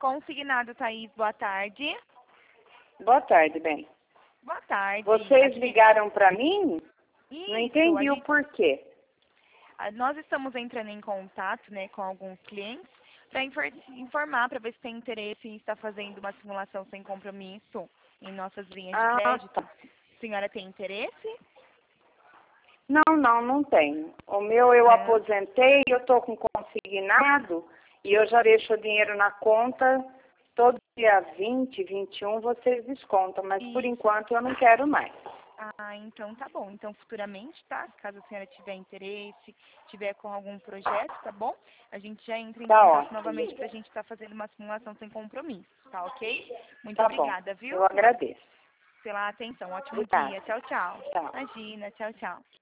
Consignado, Thaís, boa tarde. Boa tarde, bem. Boa tarde. Vocês ligaram para mim? Isso, Não entendi o porquê. Nós estamos entrando em contato, né, com alguns clientes para informar, para ver se tem interesse em estar fazendo uma simulação sem compromisso em nossas linhas de crédito. Tá. A senhora tem interesse? Não tenho. O meu eu aposentei, eu estou com consignado e eu já deixo o dinheiro na conta. Todo dia 20, 21 vocês descontam, mas por enquanto eu não quero mais. Ah, então tá bom. Então futuramente, tá? Caso a senhora tiver interesse, tiver com algum projeto, tá bom? A gente já entra em contato novamente pra gente estar fazendo uma simulação sem compromisso, tá ok? Muito obrigada, bom. viu? Eu agradeço. Pela atenção. Ótimo Obrigada. dia. Tchau, tchau. Tchau. Imagina, tchau, tchau.